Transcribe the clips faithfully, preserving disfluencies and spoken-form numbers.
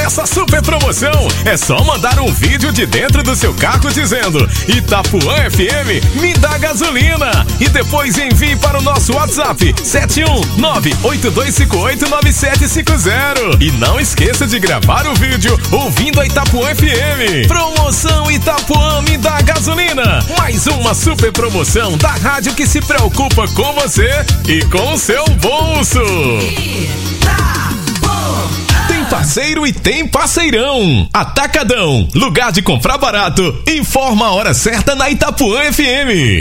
essa super promoção. É só mandar um vídeo de dentro do seu carro dizendo Itapuã F M me dá gasolina e depois envie para o nosso WhatsApp sete um nove oito dois cinco oito nove sete cinco zero. E não esqueça de gravar o vídeo ouvindo a Itapuã F M. Promoção Itapuã me dá gasolina. Mais uma super promoção da rádio que se preocupa com você e com o seu bolso. Tem parceiro e tem parceirão. Atacadão, lugar de comprar barato. Informa a hora certa na Itapuã F M.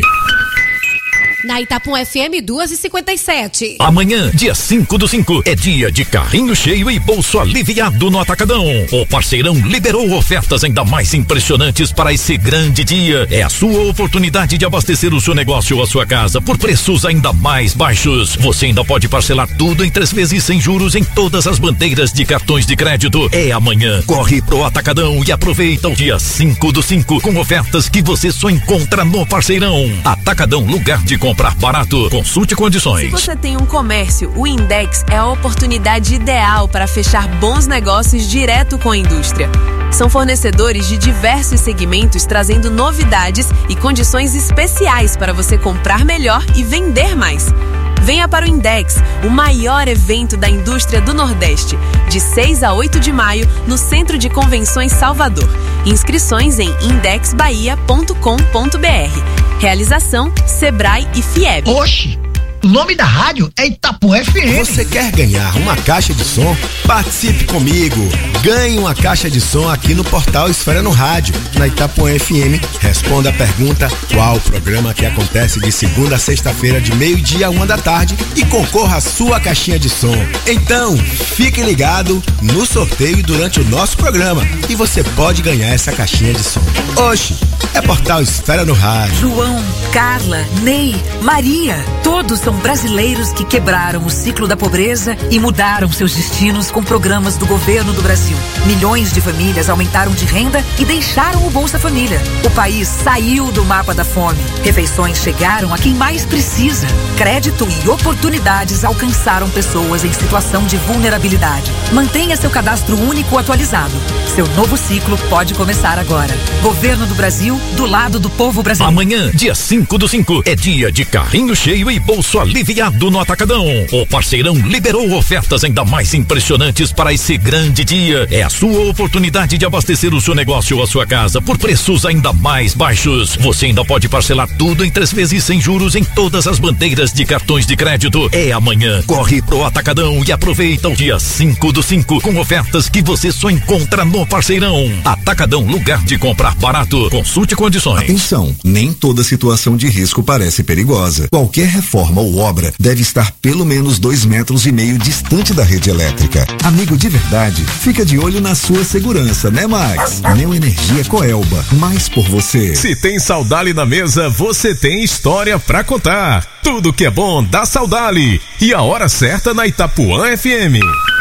Na Itapuã F M duas e cinquenta e sete. Amanhã, dia cinco do cinco, é dia de carrinho cheio e bolso aliviado no Atacadão. O parceirão liberou ofertas ainda mais impressionantes para esse grande dia. É a sua oportunidade de abastecer o seu negócio ou a sua casa por preços ainda mais baixos. Você ainda pode parcelar tudo em três vezes sem juros em todas as bandeiras de cartões de crédito. É amanhã. Corre pro Atacadão e aproveita o dia cinco do cinco com ofertas que você só encontra no parceirão. Atacadão, lugar de compra. Comprar barato, consulte condições. Se você tem um comércio, o Index é a oportunidade ideal para fechar bons negócios direto com a indústria. São fornecedores de diversos segmentos trazendo novidades e condições especiais para você comprar melhor e vender mais. Venha para o Index, o maior evento da indústria do Nordeste, de seis a oito de maio, no Centro de Convenções Salvador. Inscrições em index bahia ponto com ponto br. Realização Sebrae e Fieb. Oxi! O nome da rádio é Itapuã F M. Você quer ganhar uma caixa de som? Participe comigo. Ganhe uma caixa de som aqui no portal Esfera no Rádio, na Itapuã F M. Responda a pergunta: qual o programa que acontece de segunda a sexta-feira, de meio-dia a uma da tarde, e concorra à sua caixinha de som. Então, fique ligado no sorteio durante o nosso programa e você pode ganhar essa caixinha de som. Oxi, é portal Esfera no Rádio. João, Carla, Ney, Maria, todos são brasileiros que quebraram o ciclo da pobreza e mudaram seus destinos com programas do governo do Brasil. Milhões de famílias aumentaram de renda e deixaram o Bolsa Família. O país saiu do mapa da fome. Refeições chegaram a quem mais precisa. Crédito e oportunidades alcançaram pessoas em situação de vulnerabilidade. Mantenha seu cadastro único atualizado. Seu novo ciclo pode começar agora. Governo do Brasil, do lado do povo brasileiro. Amanhã, dia cinco do cinco, é dia de carrinho cheio e bolso aliviado no Atacadão. O parceirão liberou ofertas ainda mais impressionantes para esse grande dia. É a sua oportunidade de abastecer o seu negócio ou a sua casa por preços ainda mais baixos. Você ainda pode parcelar tudo em três vezes sem juros em todas as bandeiras de cartões de crédito. É amanhã. Corre pro Atacadão e aproveita o dia cinco do cinco com ofertas que você só encontra no parceirão. Atacadão, lugar de comprar barato. Consulte condições. Atenção, nem toda situação de risco parece perigosa. Qualquer reforma ou obra deve estar pelo menos dois metros e meio distante da rede elétrica. Amigo de verdade, fica de olho na sua segurança, né, Max? Neoenergia Coelba, mais por você. Se tem Saudali na mesa, você tem história pra contar. Tudo que é bom dá Saudali. E a hora certa na Itapuã F M.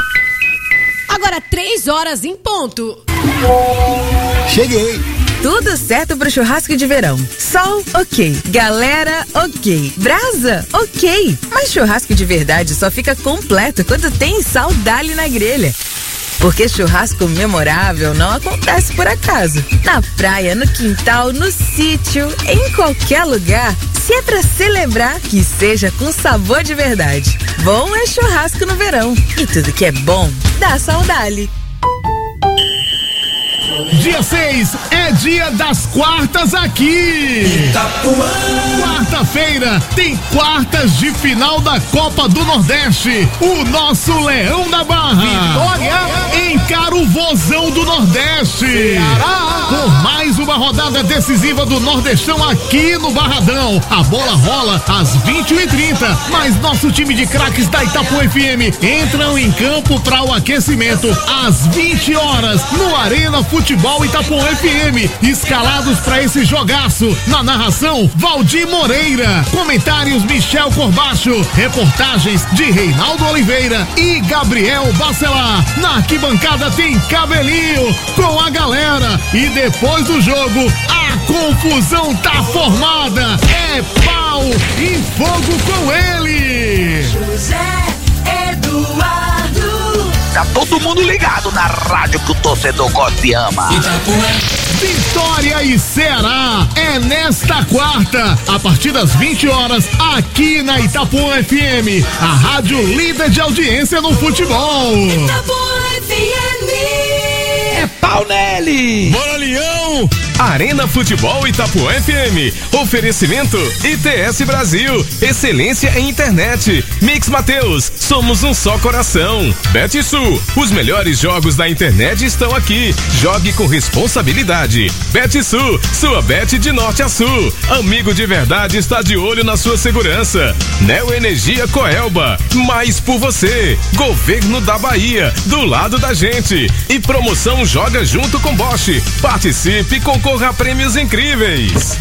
Agora três horas em ponto. Cheguei. Tudo certo pro churrasco de verão. Sol, ok. Galera, ok. Brasa, ok. Mas churrasco de verdade só fica completo quando tem Saudali na grelha. Porque churrasco memorável não acontece por acaso. Na praia, no quintal, no sítio, em qualquer lugar. Se é pra celebrar, que seja com sabor de verdade. Bom é churrasco no verão. E tudo que é bom, dá Saudali. Dia seis é dia das quartas aqui. Itapuã. Quarta-feira tem quartas de final da Copa do Nordeste. O nosso Leão da Barra Vitória encara o Vozão do Nordeste. Ceará. Por mais uma rodada decisiva do Nordestão aqui no Barradão. A bola rola às vinte e uma e trinta, mas nosso time de craques da Itapuã F M entram em campo para o aquecimento às vinte horas no Arena Futebol Itapuã F M, escalados para esse jogaço. Na narração, Valdir Moreira. Comentários, Michel Corbacho. Reportagens de Reinaldo Oliveira e Gabriel Bacelar. Na arquibancada tem Cabelinho com a galera. E depois do jogo, a confusão tá formada. É pau e fogo com ele. José Eduardo. tá todo mundo ligado na rádio que o torcedor gosta e ama. Vitória e Ceará é nesta quarta, a partir das vinte horas, aqui na Itapuã F M, a rádio líder de audiência no futebol. Itapuã F M. É pau nele! Bora, Leão! Arena Futebol Itapuã F M. Oferecimento I T S Brasil. Excelência em internet. Mix Mateus. Somos um só coração. BetSul. Os melhores jogos da internet estão aqui. Jogue com responsabilidade. BetSul. Sua bet de norte a sul. Amigo de verdade está de olho na sua segurança. Neo Energia Coelba. Mais por você. Governo da Bahia. Do lado da gente. E promoção Joga Junto com Bosch. Participe e concorra a prêmios incríveis.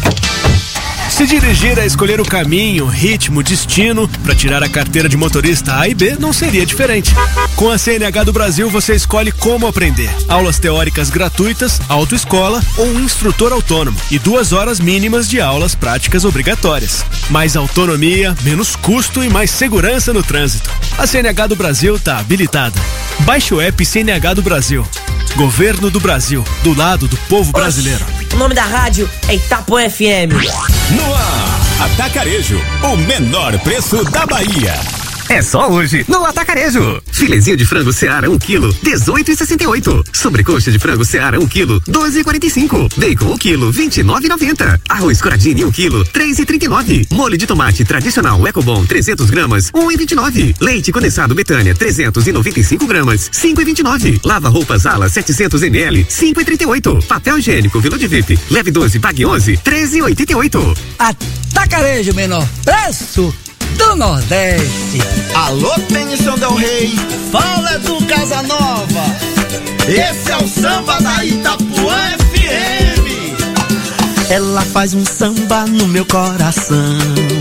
Se dirigir a escolher o caminho, ritmo, destino para tirar a carteira de motorista A e B não seria diferente. Com a C N H do Brasil você escolhe como aprender. Aulas teóricas gratuitas, autoescola ou um instrutor autônomo e duas horas mínimas de aulas práticas obrigatórias. Mais autonomia, menos custo e mais segurança no trânsito. A C N H do Brasil está habilitada. Baixe o app C N H do Brasil. Governo do Brasil, do lado do povo brasileiro. O nome da rádio é Itapuã F M. No ar, Atacarejo, o menor preço da Bahia. É só hoje no Atacarejo. Filezinho de frango Seara um quilo, dezoito e sessenta e oito. Sobrecoxa de frango Seara um quilo, doze e quarenta e cinco. Bacon um quilo, vinte e nove e noventa. Arroz Coradini um quilo, três e trinta e nove. Molho de tomate tradicional Ecobom trezentos gramas, um e vinte e nove. Leite condensado Betânia trezentos e noventa e cinco gramas, cinco e vinte e nove. Lava roupas Ala setecentos mililitros, cinco e trinta e oito. Papel higiênico Vila de V I P, leve doze, pague onze, treze e oitenta e oito. Atacarejo, menor preço do Nordeste. Alô, Benção Del Rey, fala do Casa Nova. Esse é o samba da Itapuã F M. Ela faz um samba no meu coração.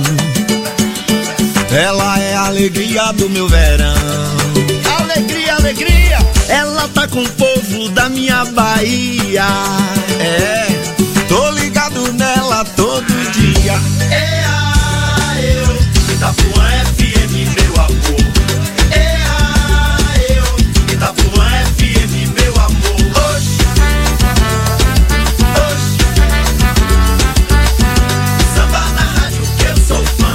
Ela é a alegria do meu verão. Alegria, alegria. Ela tá com o povo da minha Bahia. É, tô ligado nela todo dia. É a eu. Itapuã F M, meu amor. É a eu. Itapuã F M, meu amor. Oxi, oxi. Samba na rádio que eu sou fã.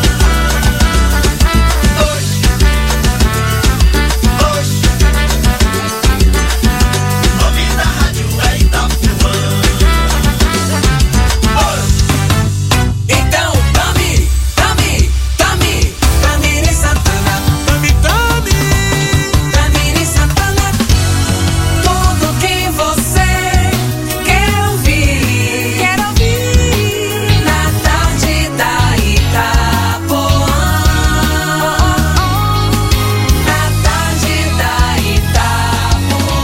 Oxi, oxi. O nome da rádio é Itapuã. Oxi. Então, tome, tome. Tamiri Santana, Tami, Tami, Tamiri Santana, tudo que você quer ouvir, quer ouvir, na tarde da Itapuã, na tarde da Itapuã.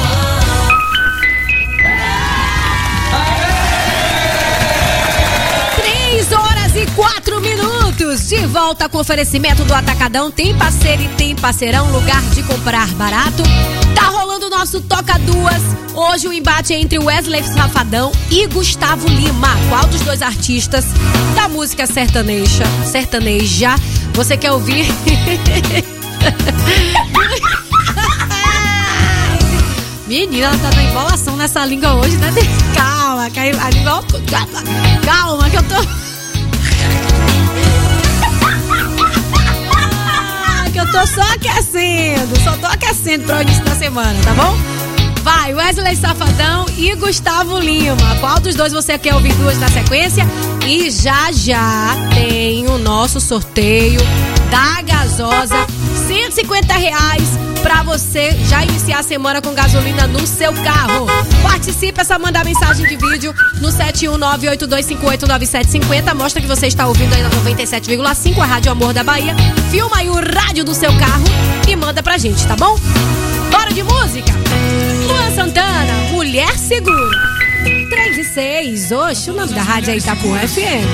Três horas e quatro minutos, de volta com oferecimento do Atacadão. Tem parceiro e tem parceirão, lugar de comprar barato. Tá rolando o nosso Toca Duas. Hoje o embate é entre Wesley Safadão e Gustavo Lima. Qual dos dois artistas da música sertaneja, sertaneja você quer ouvir? Menina, ela tá na embolação nessa língua hoje, né? Calma, caiu a língua. Calma, que eu tô. Que eu tô só aquecendo, só tô aquecendo para o início da semana, tá bom? Vai, Wesley Safadão e Gustavo Lima. Qual dos dois você quer ouvir duas na sequência? E já já tem o nosso sorteio da Gasosa, cento e cinquenta reais pra você já iniciar a semana com gasolina no seu carro. Participe, é só mandar mensagem de vídeo no sete um nove oito dois cinco oito nove sete cinco zero. Mostra que você está ouvindo aí na noventa e sete vírgula cinco, a Rádio Amor da Bahia. Filma aí o rádio do seu carro e manda pra gente, tá bom? Bora de música? Luan Santana, Mulher Segura. três e seis, oxe, o nome da rádio é Itapuã F M.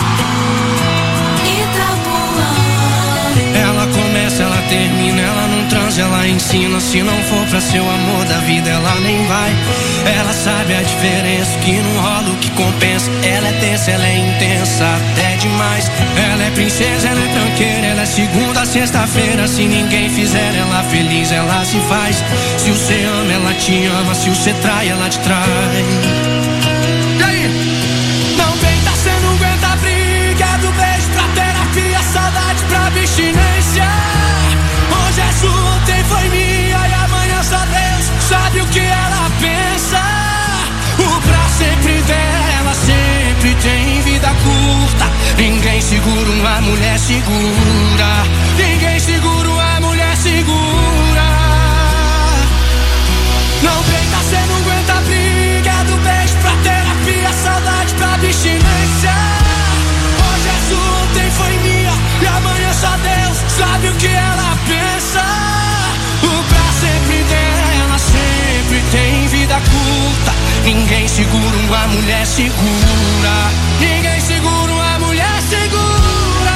Ela começa, ela termina, ela não transa, ela ensina. Se não for pra ser o amor da vida, ela nem vai. Ela sabe a diferença, que não rola o que compensa. Ela é tensa, ela é intensa, até demais. Ela é princesa, ela é tranqueira, ela é segunda a sexta-feira. Se ninguém fizer ela feliz, ela se faz. Se você ama, ela te ama. Se você trai, ela te trai. E aí? Não tenta, cê não aguenta a briga. É do beijo pra terapia, saudade pra abstinência. Hoje é sua, ontem foi minha, e amanhã só Deus sabe o que ela pensa. O pra sempre dela sempre tem vida curta. Ninguém segura uma mulher segura. Ninguém segura uma mulher segura. Não tenta, cê não aguenta a briga. É do beijo pra terapia, saudade pra abstinência. Hoje é sua, ontem foi minha, e amanhã só Deus sabe o que ela pensa. O pra sempre dela sempre tem vida curta. Ninguém segura uma mulher segura. Ninguém segura uma mulher segura.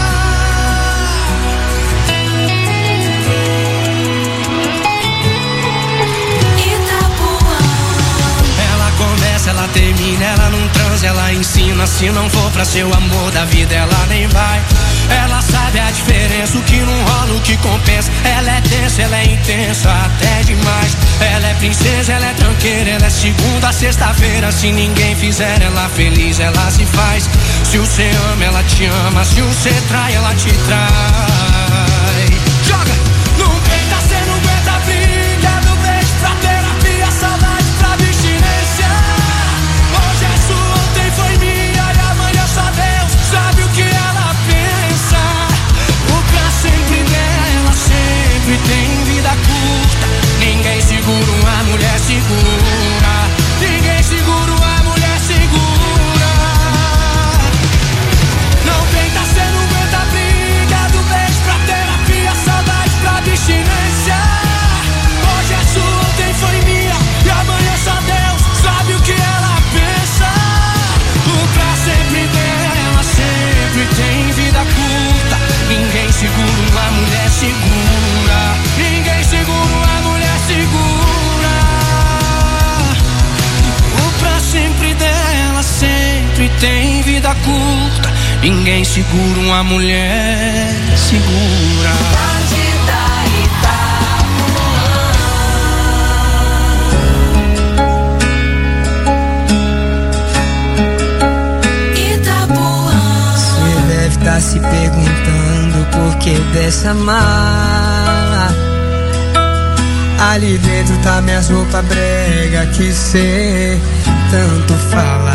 Itapuã. Ela começa, ela termina, ela não transa, ela ensina. Se não for pra ser o amor da vida, ela nem vai. Ela sabe a diferença, o que não rola, o que compensa. Ela é tensa, ela é intensa, até demais. Ela é princesa, ela é tranqueira, ela é segunda a sexta-feira. Se ninguém fizer ela feliz, ela se faz. Se você ama, ela te ama. Se você trai, ela te trai. Joga! Não tenta, cê não aguenta a briga. Do beijo pra terapia, saudade pra abstinência. Hoje é sua, ontem foi minha, e amanhã só Deus sabe o que ela pensa. O pra sempre dela sempre tem vida curta. Ninguém segura uma mulher segura. Ninguém segura uma mulher segura. Não tenta, cê não aguenta a briga. Do beijo pra terapia, saudade pra abstinência. Hoje é sua, ontem foi minha, e amanhã só Deus sabe o que ela pensa. O pra sempre dela sempre tem vida curta. Ninguém segura uma mulher segura. Ninguém segura uma mulher segura. O pra sempre dela sempre tem vida curta. Ninguém segura uma mulher segura. Tá se perguntando por que dessa mala. Ali dentro tá minhas roupas brega que cê tanto fala.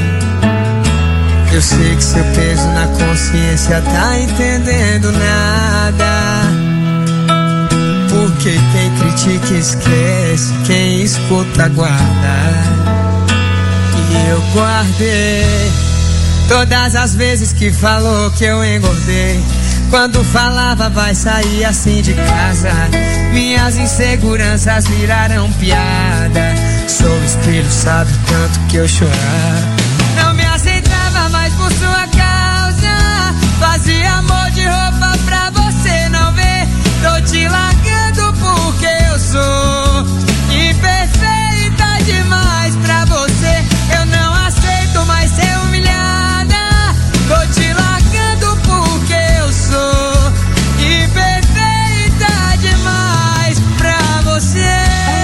Eu sei que seu peso na consciência tá entendendo nada. Porque quem critica esquece, quem escuta guarda. E eu guardei todas as vezes que falou que eu engordei. Quando falava vai sair assim de casa. Minhas inseguranças viraram piada. Sou espelho, sabe o tanto que eu chorava. Não me aceitava mais por sua causa. Fazia amor de roupa pra você não ver. Tô te largando porque eu sou imperfeita demais pra você. Eu não aceito mais ser humilhada. Tô te largando porque eu sou imperfeita demais pra você.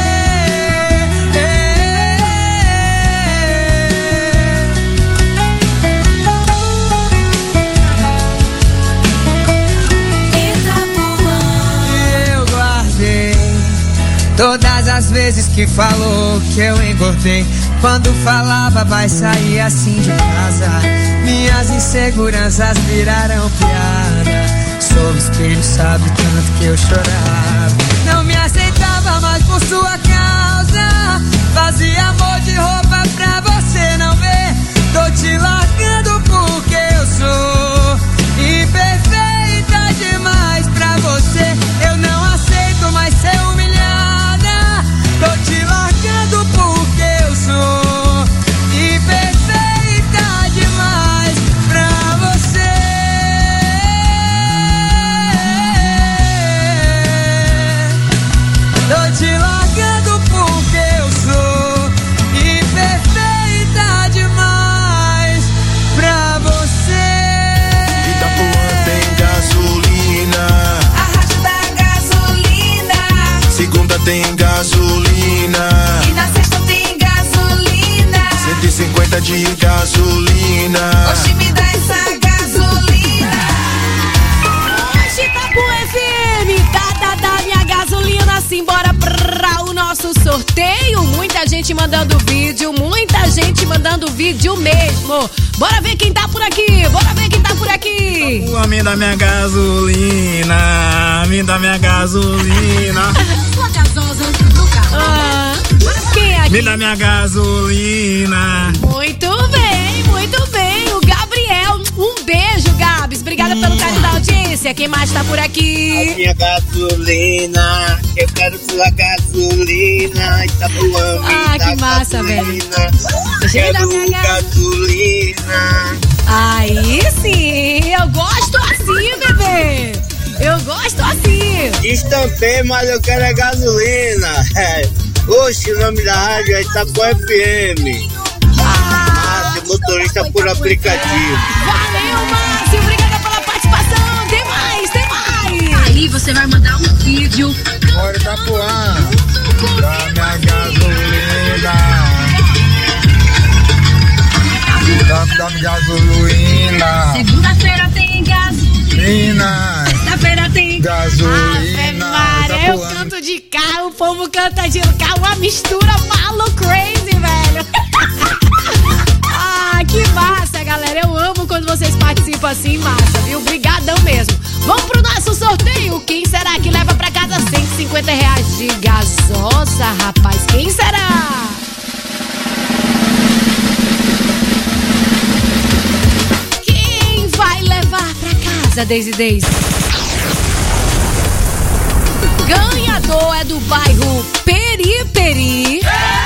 Eu guardei todas as vezes que falou que eu engordei. Quando falava vai sair assim de casa. Minhas inseguranças viraram piada. Sou espelho, sabe tanto que eu chorava. Não me aceitava mais por sua causa. Fazia amor de roupa pra você não ver. Tô te largando porque eu sou imperfeita demais pra você. Eu não aceito mais ser humilhada. Tô te largando porque eu sou imperfeita demais pra você. de gasolina. Oxe, me dá essa gasolina. Oxe, Itapu F M, dá, dá, dá minha gasolina. Simbora pra o nosso sorteio. Muita gente mandando vídeo, muita gente mandando vídeo mesmo. Bora ver quem tá por aqui, bora ver quem tá por aqui. Itapuã, me dá minha gasolina, me dá minha gasolina. Sua gasosa do carro. Ah, quem é aqui? Me dá minha gasolina. Muito bem, muito bem. O Gabriel, um beijo, Gabs. Obrigada pelo carinho da audiência. Quem mais tá por aqui? A minha gasolina, eu quero sua gasolina. Itapuã, me Ah, dá que massa, gasolina. velho. Cheio da Quero minha gasolina. Aí sim, eu gosto assim, bebê. Eu gosto assim. Estampei, mas eu quero é gasolina. É. Oxe, o nome da rádio é Itapuã F M. Ah, Márcio, motorista por aplicativo. Valeu, Márcio. Obrigada pela participação. Tem mais, tem mais. Aí você vai mandar um vídeo. Bora, Itapuã, dá minha gasolina. Dá, dá minha gasolina. Segunda-feira tem gasolina. Sexta-feira tem gasolina. Maria, eu canto de carro, o povo canta de carro, uma mistura maluco crazy, velho. Ah, que massa, galera. Eu amo quando vocês participam assim, massa, viu? Obrigadão mesmo. Vamos pro nosso sorteio. Quem será que leva pra casa cento e cinquenta reais de gasosa, rapaz? Quem será? Quem vai levar pra casa, Daisy Daisy? Ganhador é do bairro Periperi.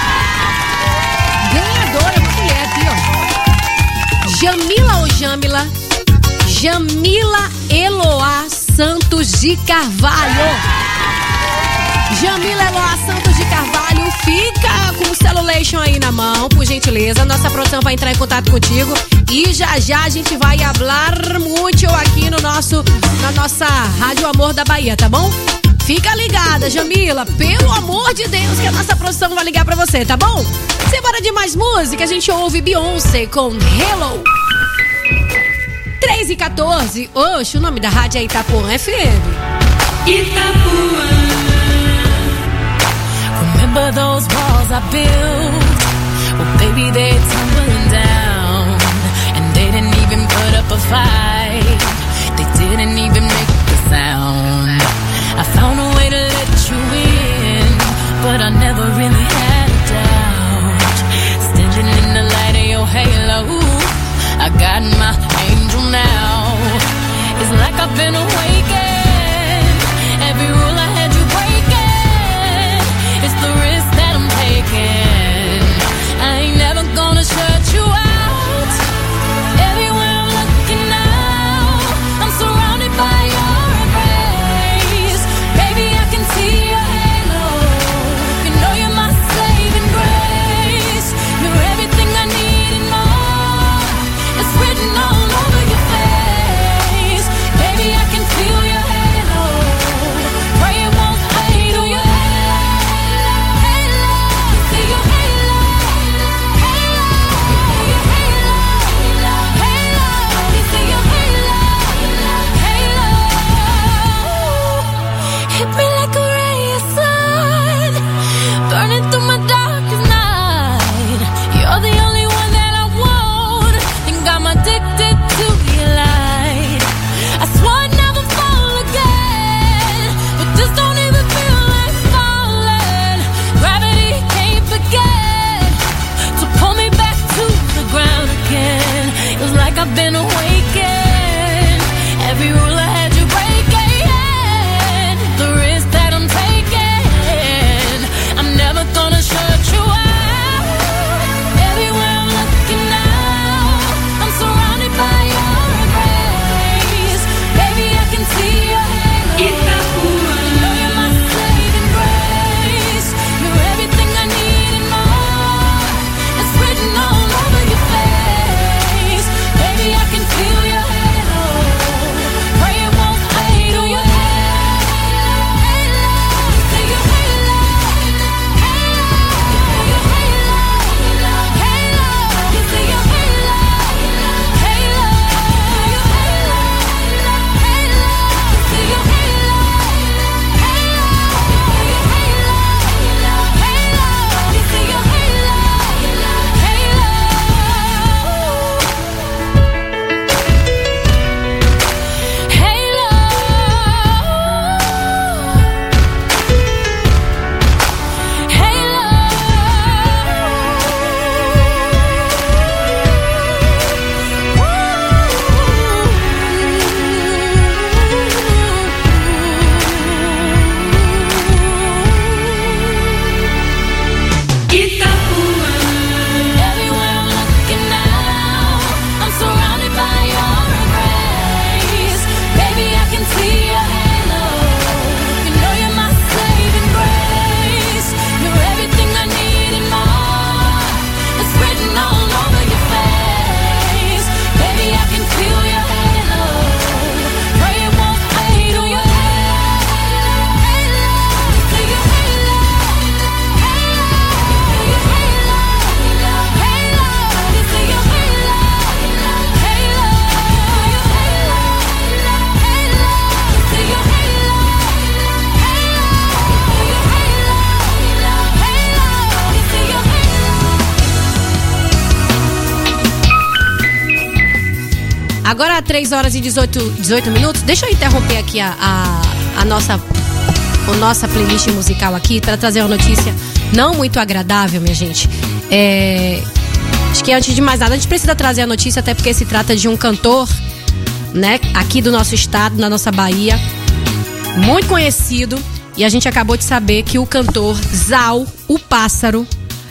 Ganhadora é uma mulher aqui, ó. Jamila ou Jamila? Jamila Eloá Santos de Carvalho. Jamila Eloá Santos de Carvalho, fica com o Celulation aí na mão, por gentileza. Nossa produção vai entrar em contato contigo e já já a gente vai falar muito aqui no nosso, na nossa Rádio Amor da Bahia, tá bom? Fica ligada, Jamila, pelo amor de Deus, que a nossa produção vai ligar pra você, tá bom? Semana de mais música, a gente ouve Beyoncé com Hello. três e quatorze, oxe, o nome da rádio é Itapuã F M. Itapuã. Remember those walls I built? Well, baby, they're tumbling down. And they didn't even put up a fight. They didn't even make a sound. I found a way to let you in, but I never really had a doubt. Standing in the light of your halo, I got my angel now. It's like I've been awakened. Every rule I had you breaking. It's the risk that I'm taking. I ain't never gonna shut you out. Everywhere I'm looking now, I'm surrounded by your embrace. Baby, I can see your halo. You know you're my saving grace. You're everything I need and more. It's written all over your face. Baby, I can feel your halo. Pray it won't fade. Feel your halo, halo. See your halo, halo. Your halo, halo. See your halo, halo. Hit me like a ray of sun, burning through my darkest night. You're the only one that I want. Think I'm addicted to your light. I swore I'd never fall again, but this don't even feel like falling. Gravity can't forget to pull me back to the ground again. It was like I've been awakened. Every rule I had you breaking. The risk that I'm taking, I'm never gonna shut you out. Everywhere I'm looking now, I'm surrounded by your embrace. Baby, I can see your halo. You know you're my saving grace. You're everything I need and more. It's written all over your face. Baby, I can feel Agora, três horas e dezoito, dezoito minutos. Deixa eu interromper aqui a, a, a nossa, a nossa playlist musical aqui para trazer uma notícia não muito agradável, minha gente. É, acho que antes de mais nada, a gente precisa trazer a notícia, até porque se trata de um cantor, né, aqui do nosso estado, na nossa Bahia, muito conhecido. E a gente acabou de saber que o cantor Zal, o Pássaro,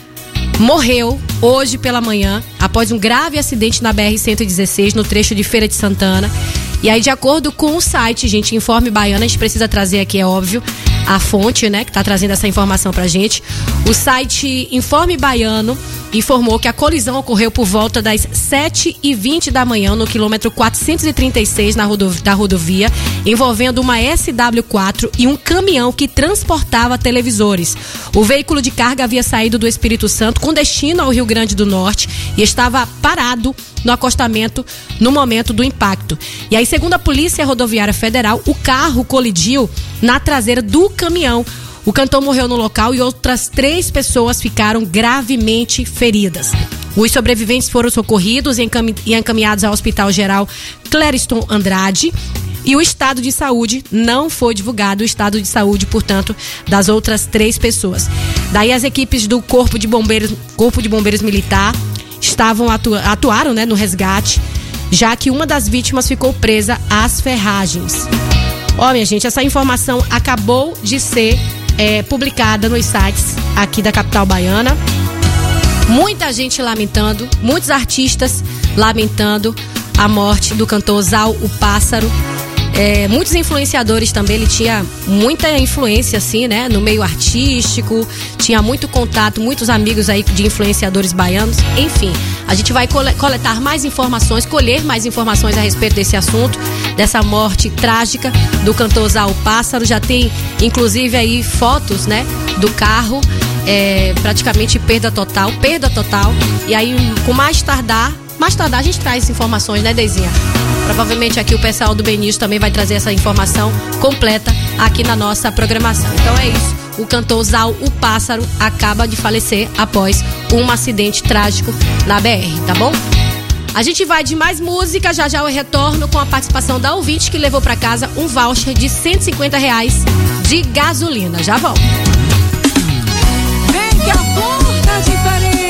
morreu hoje pela manhã após um grave acidente na B R cento e dezesseis, no trecho de Feira de Santana. E aí, de acordo com o site, gente, Informe Baiana, a gente precisa trazer aqui, é óbvio, a fonte, né, que tá trazendo essa informação pra gente. O site Informe Baiano informou que a colisão ocorreu por volta das sete e vinte da manhã no quilômetro quatrocentos e trinta e seis na rodovia, da rodovia, envolvendo uma S W quatro e um caminhão que transportava televisores. O veículo de carga havia saído do Espírito Santo com destino ao Rio Grande do Norte e estava parado no acostamento no momento do impacto. E aí, segundo a Polícia Rodoviária Federal, o carro colidiu na traseira do caminhão. O cantor morreu no local e outras três pessoas ficaram gravemente feridas. Os sobreviventes foram socorridos e encaminhados ao Hospital Geral Clériston Andrade. E o estado de saúde não foi divulgado, o estado de saúde, portanto, das outras três pessoas. Daí as equipes do Corpo de Bombeiros, Corpo de Bombeiros Militar estavam atu, atuaram, né, no resgate, já que uma das vítimas ficou presa às ferragens. Ó, minha gente, essa informação acabou de ser é, publicada nos sites aqui da capital baiana. Muita gente lamentando, muitos artistas lamentando a morte do cantor Zal, o Pássaro. É, muitos influenciadores também, ele tinha muita influência, assim, né, no meio artístico, tinha muito contato, muitos amigos aí de influenciadores baianos. Enfim, a gente vai coletar mais informações, colher mais informações a respeito desse assunto, dessa morte trágica do cantor Zal, o Pássaro. Já tem, inclusive, aí fotos, né, do carro, é, praticamente perda total, perda total. E aí, com mais tardar, mais tardar a gente traz informações, né, Deizinha? Provavelmente aqui o pessoal do Benício também vai trazer essa informação completa aqui na nossa programação. Então é isso, o cantor Zal, o Pássaro, acaba de falecer após um acidente trágico na B R, tá bom? A gente vai de mais música, já já eu retorno com a participação da ouvinte que levou pra casa um voucher de cento e cinquenta reais de gasolina. Já volto. Vem que a porta diferente.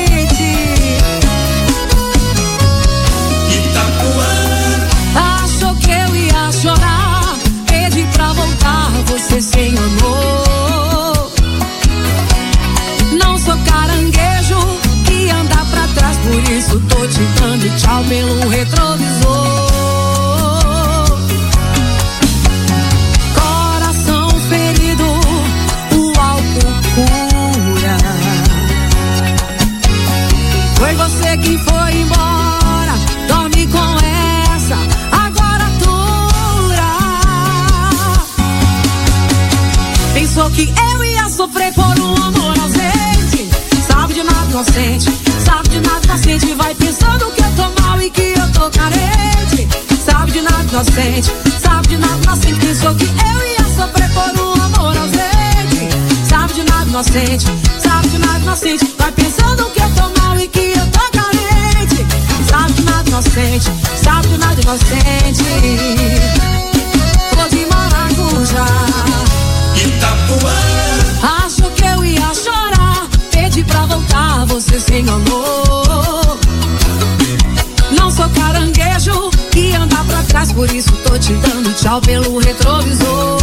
Chorar, pedi pra voltar, você sem amor. Não sou caranguejo que anda pra trás, por isso tô te dando tchau pelo retrovisor. Coração ferido, o álcool cura. Foi você que foi embora, dorme com essa. Pensou que eu ia sofrer por um amor ausente. Sabe de nada inocente, sabe de nada inocente. Vai pensando que eu tô mal e que eu tô carente. Sabe de nada inocente, sabe de nada inocente. Pensou que eu ia sofrer por um amor ausente. Sabe de nada inocente, sabe de nada inocente. Vai pensando que eu tô mal e que eu tô carente. Sabe de nada inocente, sabe de nada inocente. Vou de maracujá. Achou que eu ia chorar, pedi pra voltar, você se enganou. Não sou caranguejo que anda pra trás, por isso tô te dando tchau pelo retrovisor.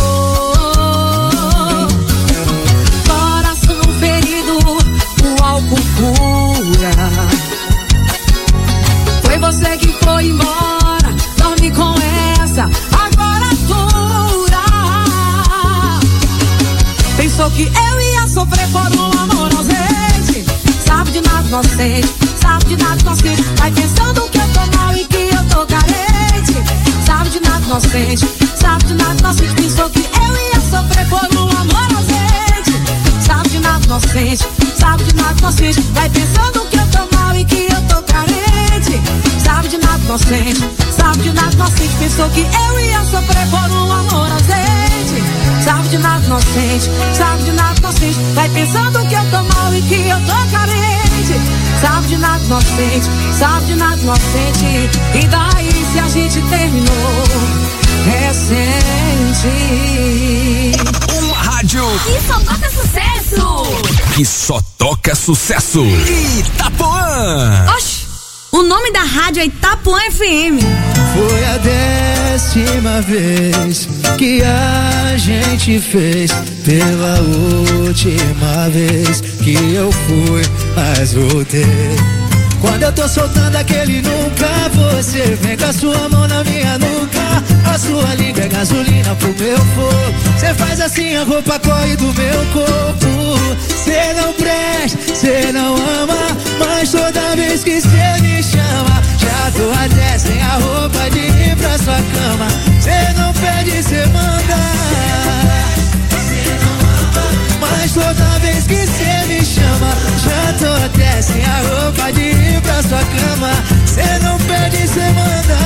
Coração ferido, o álcool cura. Foi você que foi embora, dorme com essa, agora dura. Pensou que eu ia sofrer por um amor ausente. Sabe de nada inocente, sabe de nada inocente. Vai pensando que eu tô mal e que eu tô carente. Sabe de nada inocente, sabe de nada inocente. Pensou que eu ia sofrer por um amor ausente. Sabe de nada inocente, sabe de nada inocente. Vai pensando que eu tô mal e que eu tô carente. Sabe de nada inocente, sabe de nada inocente. Pensou que eu ia sofrer por um amor ausente. Sabe de nada inocente, sabe de nada inocente. Vai pensando que eu tô mal e que eu tô carente. Sabe de nada inocente, sabe de nada inocente. E daí se a gente Que só toca sucesso. Que só toca sucesso. Itapuã. Oxi, o nome da rádio é Itapuã F M. Foi a décima vez que a gente fez, pela última vez que eu fui, mas voltei. Quando eu tô soltando aquele nunca, você vem com a sua mão na minha nuca. A sua língua é gasolina pro meu fogo. Cê faz assim, a roupa corre do meu corpo. Cê não presta, cê não ama, mas toda vez que cê me chama, já tô até sem a roupa de ir pra sua cama. Cê não pede, cê manda. Mas toda vez que cê me chama, já tô até sem a roupa de ir pra sua cama. Cê não pede, cê manda.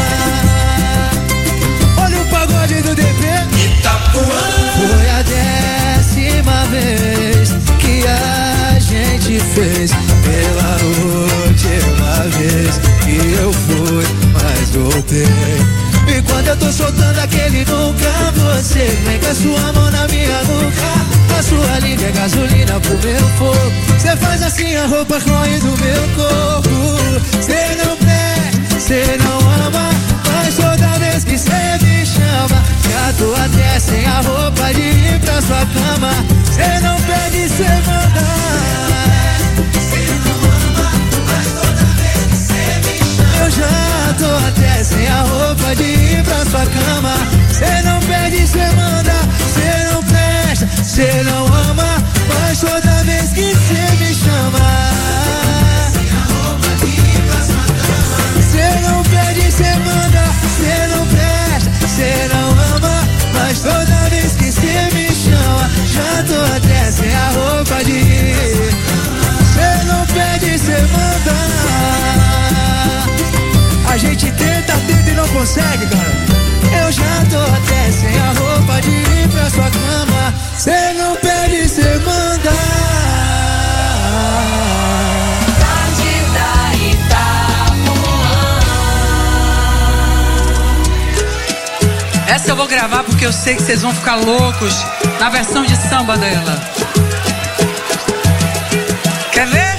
Olha o pagode do D P. Itapuã. Foi a décima vez que a gente fez, pela última vez que eu fui, mas voltei. E quando eu tô soltando aquele nunca, você vem com a sua mão na minha nuca. A sua língua é gasolina pro meu fogo. Cê faz assim, a roupa corre do meu corpo. Cê não presta, cê não ama, mas toda vez que cê me chama, já tô até sem a roupa de ir pra sua cama. Cê não pede, cê manda. Cê não ama, mas toda vez que cê me chama, eu já tô até sem a roupa de ir pra sua cama. Cê não pede, cê manda. Cê não presta, cê não ama, mas toda vez que cê me chama, sem a roupa de ir pra sua cama. Cê não pede, cê manda. Cê não presta, cê não ama, mas toda vez que cê me chama, já tô até sem a roupa de ir. Cê não pede, cê manda. A gente tenta, tenta e não consegue, cara. Eu já tô até sem a roupa de ir pra sua cama. Cê não pede, cê manda. Tarde da Itapuã. Essa eu vou gravar porque eu sei que vocês vão ficar loucos na versão de samba dela. Quer ver?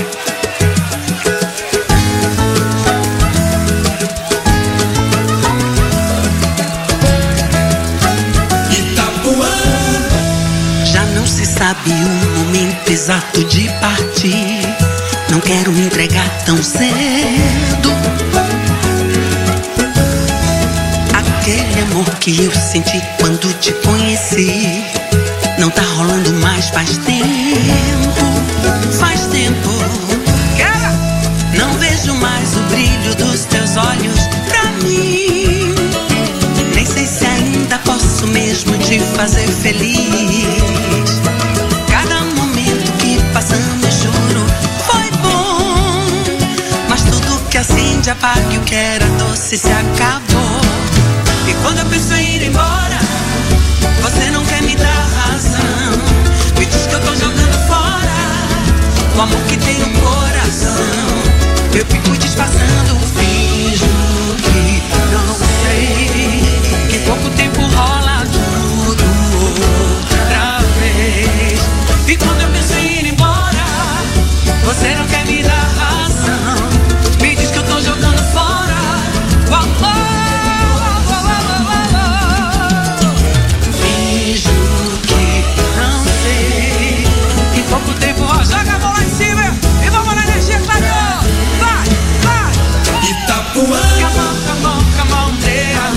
Sabe o momento exato de partir. Não quero me entregar tão cedo. Aquele amor que eu senti quando te conheci não tá rolando mais, faz tempo. Faz tempo. Não vejo mais o brilho dos teus olhos pra mim. Nem sei se ainda posso mesmo te fazer feliz. Passamos, juro, foi bom. Mas tudo que acende apaga e o que era doce se acabou. E quando eu penso em ir embora, você não quer me dar razão. Me diz que eu tô jogando fora o amor que tem no coração. Eu fico disfarçando, finjo que não sei. Que pouco tempo rola tudo outra vez. E quando eu penso em ir embora, você não quer me dar razão. Me diz que eu tô jogando fora o amor. Finjo que não sei. Em pouco tempo, ó, joga a mão lá em cima e vamos na energia, clareou. Vai, vai. Itapuã. Come on, come on, come on, there.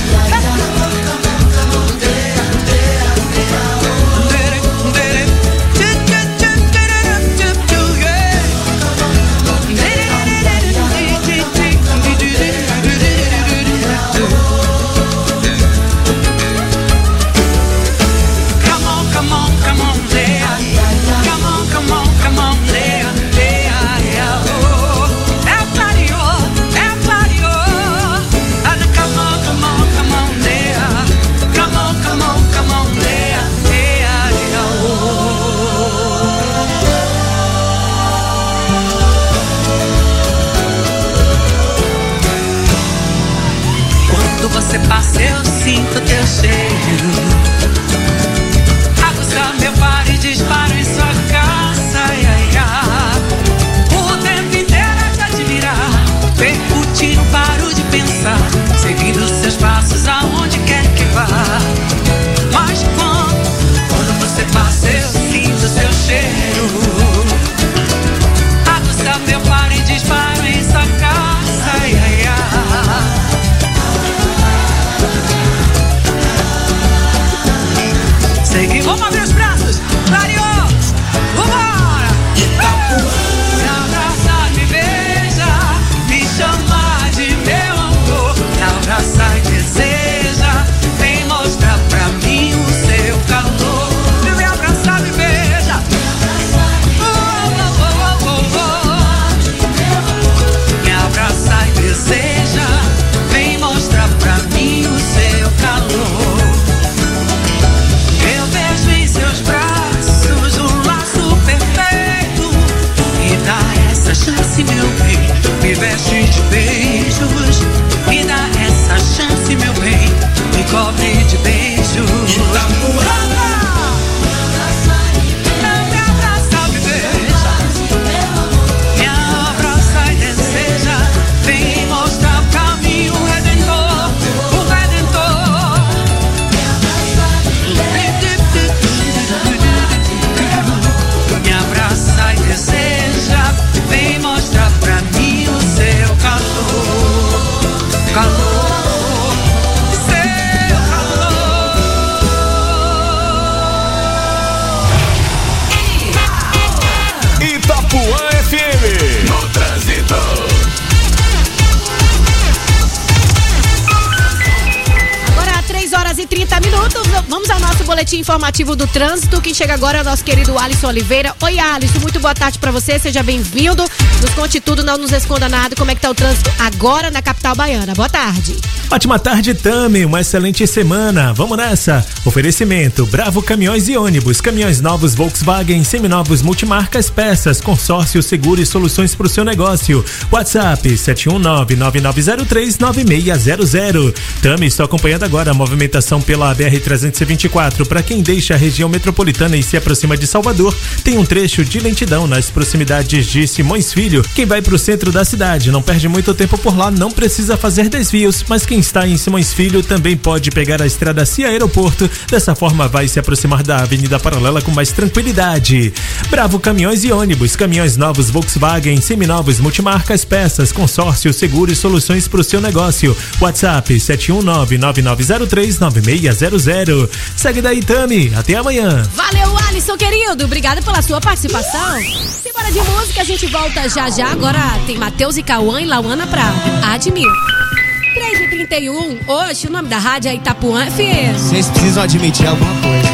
Você passa, eu sinto teu cheiro. Aguça meu seguindo seus passos aonde quer que vá. Mas quando, quando você passa eu sinto seu cheiro. Aguça meu par e disparo em sua casa. Ai, ai, ai. Segui, vamos abrir os braços. Clareou, vambora. Me abraça, me beija, me chama de meu amor. Me abraça e deseja, vem mostrar pra mim o seu calor. Me abraça, me beija. Oh, oh, oh, oh, oh. Me abraça e deseja, vem mostrar pra mim o seu calor. Eu vejo em seus braços um laço perfeito. Me dá essa chance, meu bem, me veste de beijos. Me dá essa chance, meu bem, me cobre de beijos. Me abraça, me beija, me abraça e deseja, vem mostrar o caminho, o Redentor, o Redentor. Me abraça e deseja, vem mostrar pra mim o seu calor, calor, seu calor. Itapuã F M. No trânsito. Agora três horas e trinta minutos, vamos ao nosso boletim informativo do trânsito. Quem chega agora é o nosso querido Alisson Oliveira. Oi, Alisson, muito boa tarde pra você, seja bem-vindo. Nos conte tudo, não nos esconda nada. Como é que tá o trânsito agora na capital baiana? Boa tarde. Ótima tarde, Tami, uma excelente semana. Vamos nessa. Oferecimento Bravo Caminhões e Ônibus, caminhões novos Volkswagen, seminovos multimarcas, peças, consórcio, seguro e soluções para o seu negócio. WhatsApp sete um nove, nove nove zero três, nove seis zero zero. Tami, estou acompanhando agora a movimentação pela B R trezentos e vinte e quatro. Para quem deixa a região metropolitana e se aproxima de Salvador, tem um trecho de lentidão nas proximidades de Simões Filho. Quem vai para o centro da cidade não perde muito tempo por lá, não precisa fazer desvios, mas quem está em Simões Filho também pode pegar a estrada Cia Aeroporto. Dessa forma vai se aproximar da Avenida Paralela com mais tranquilidade. Bravo Caminhões e Ônibus, caminhões novos Volkswagen, seminovos multimarcas, peças, consórcio, seguro e soluções para o seu negócio. WhatsApp sete um nove, nove nove zero três, nove seis zero zero. Segue daí, Tami. Até amanhã. Valeu, Alisson, querido. Obrigada pela sua participação. Simbora de música, a gente volta já já. Agora tem Matheus e Cauã e Lauana pra Admiro. três e trinta e um, hoje o nome da rádio é Itapuã F M. Vocês precisam admitir alguma coisa.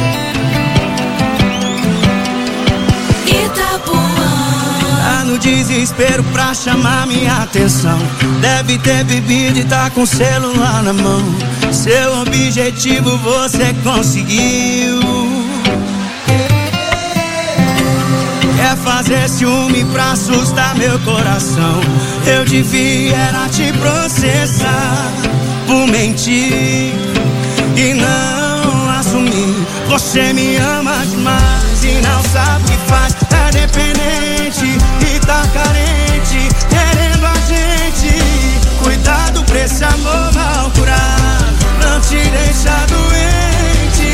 Itapuã. Tá no desespero pra chamar minha atenção. Deve ter bebido e tá com o celular na mão. Seu objetivo você conseguiu. Quer fazer ciúme pra assustar meu coração. Eu devia era te processar por mentir e não assumir. Você me ama demais e não sabe o que faz. É dependente e tá carente, querendo a gente. Cuidado pra esse amor mal curado, não te deixa doente.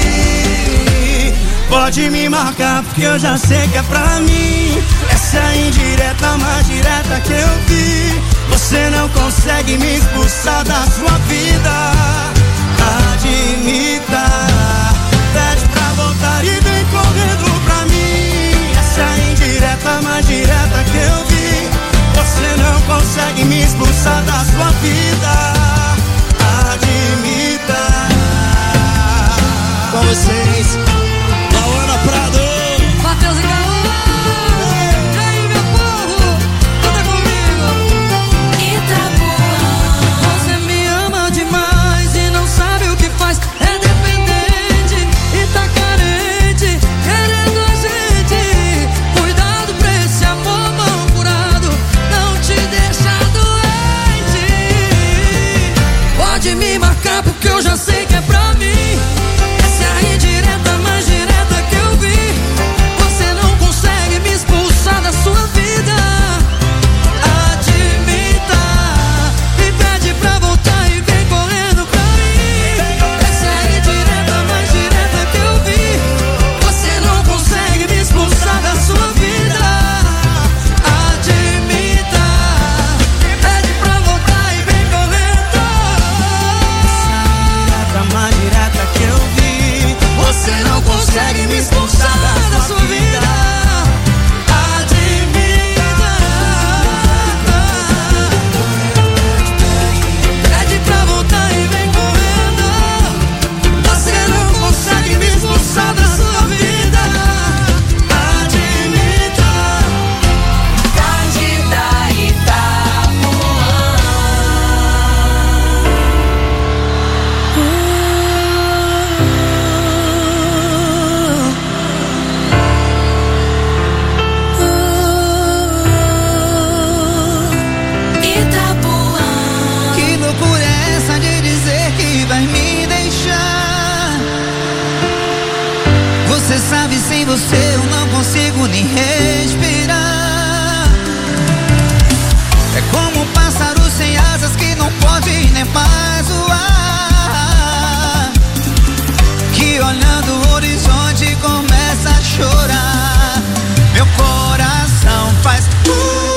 Pode me marcar porque eu já sei que é pra mim. Essa é a indireta mais direta que eu vi. Você não consegue me expulsar da sua vida. Admita, pede pra voltar e vem correndo pra mim. Essa é a indireta mais direta que eu vi. Você não consegue me expulsar da sua vida. Admita. Com vocês, Lauana Prado, Matheus e Cauã. E aí, meu povo, canta comigo. Itapuã. Você me ama demais e não sabe o que faz. É dependente e tá carente, querendo a gente. Cuidado pra esse amor mal curado, não te deixa doente. Pode me marcar porque eu já sei que é pra mim. Essa é a indireta mais direta que eu vi. Você não consegue me expulsar da sua vida. Admita e pede pra voltar e vem nem respirar. É como um pássaro sem asas que não pode nem mais voar, que olhando o horizonte começa a chorar. Meu coração faz uh,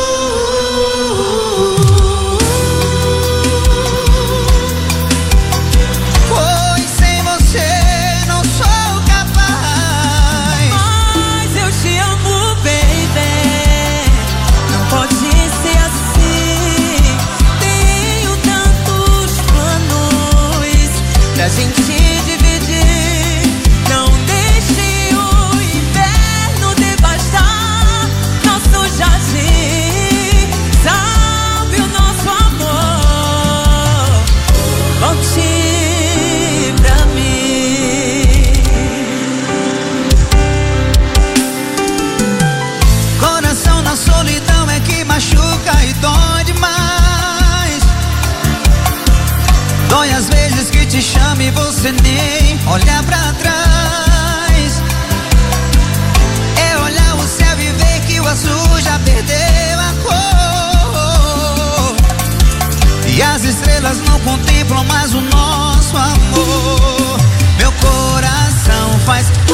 pois sem você não sou capaz. Mas eu te amo, baby. Não pode ser assim. Tenho tantos planos pra gente dividir. Não deixe o inverno devastar nosso jardim. Salve o nosso amor. Volte pra mim. Coração na solidão é que machuca e dói demais. Dói às vezes que te chama e você nem olha pra trás. É olhar o céu e ver que o azul já perdeu a cor, e as estrelas não contemplam mais o nosso amor. Meu coração faz uh,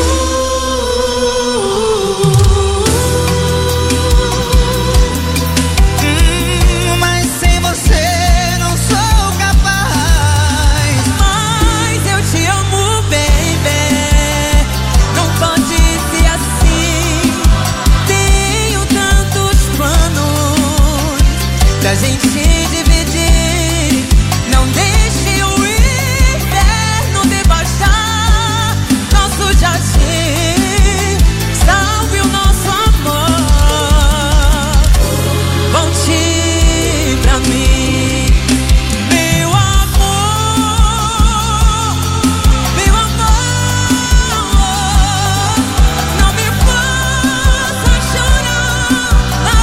hum, mas sem você não sou capaz. Mas eu te amo, baby. Não pode ser assim. Tenho tantos planos pra gente dividir. Não deixe o inverno devastar nosso jardim. Salve o nosso amor. Volte pra mim, meu amor, meu amor. Não me faça chorar.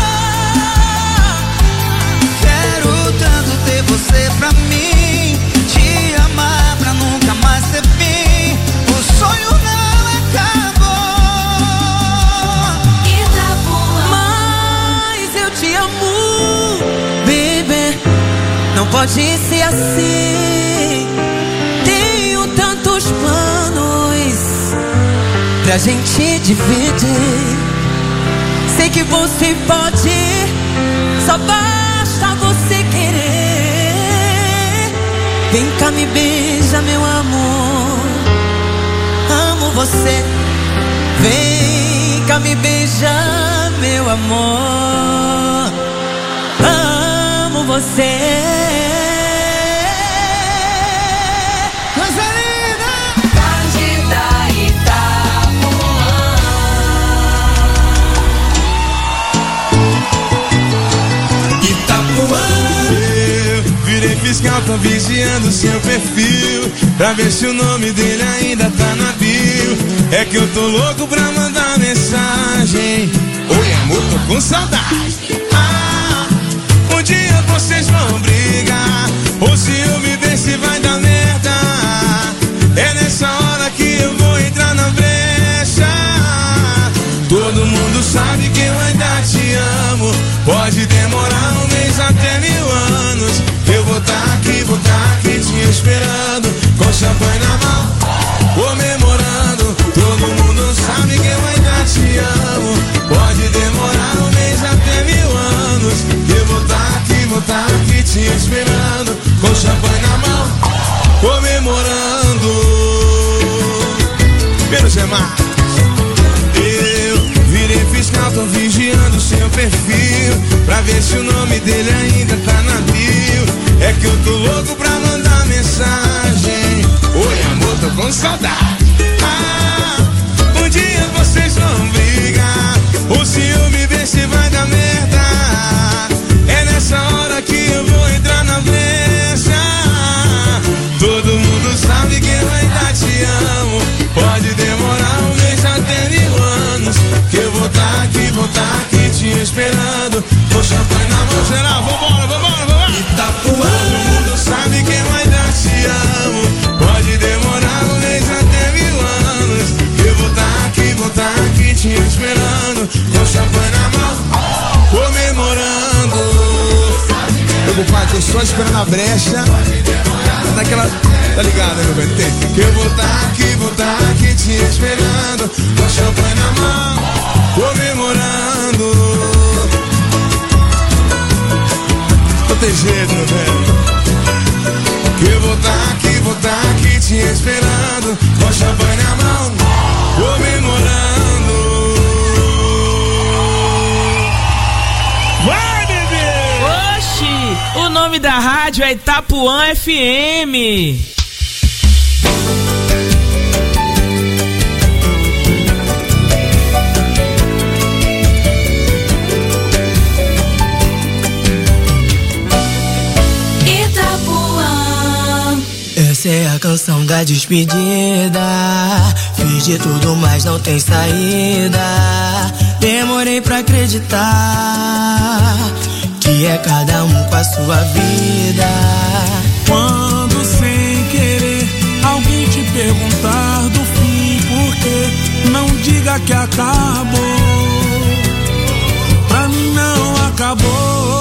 Quero tanto ter você pra mim, te amar pra nunca mais ter fim. O sonho não acabou. Mas eu te amo, baby. Não pode ser assim. Tenho tantos planos pra gente dividir. Sei que você pode, só basta você querer. Vem cá, me beija, meu amor. Amo você. Vem cá, me beija, meu amor. Amo você. Coisa linda! Eu virei fiscal, tô vigiando seu perfil pra ver se o nome dele ainda tá na bio. É que eu tô louco pra mandar mensagem. Oi amor, tô com saudade. Ah, um dia vocês vão brigar, ou se eu me ver se vai dar merda. É nessa hora que eu vou entrar na brecha. Todo mundo sabe que eu ainda te amo. Pode demorar um mês até mil anos. Eu vou tá aqui, vou tá aqui te esperando, com champanhe na mão, comemorando. Todo mundo sabe que eu ainda te amo. Pode demorar um mês até mil anos. Eu vou tá aqui, vou tá aqui te esperando, com champanhe na mão, comemorando. Pelo Gemar. Virei fiscal, tô vigiando seu perfil pra ver se o nome dele ainda tá na bio. É que eu tô louco pra mandar mensagem. Oi amor, tô com saudade. Ah, um dia vocês vão brigar, ou se eu me ver se vai dar merda. É nessa hora que eu vou entrar na brecha. Todo mundo sabe que eu ainda te amo. Pode demorar um mês até mil anos. Que eu vou tá aqui, vou tá aqui te esperando, com champanhe na mão. Geral, vambora, vambora, vambora. Itapuã. Todo mundo sabe que esperando a brecha. Naquela. Tá ligado, né, meu velho? Tem. Que eu vou tá aqui, vou tá aqui te esperando. Com champanhe na mão, comemorando. Não tem jeito, meu velho. Que eu vou tá aqui, vou tá aqui te esperando. Com champanhe na mão, comemorando. Vai, bebê! Oxi! O nome da rádio é Itapuã F M. Essa é a canção da despedida. Fiz de tudo, mas não tem saída. Demorei pra acreditar que é cada um com a sua vida. Quando sem querer alguém te perguntar do fim, por quê? Não diga que acabou. Pra mim não acabou.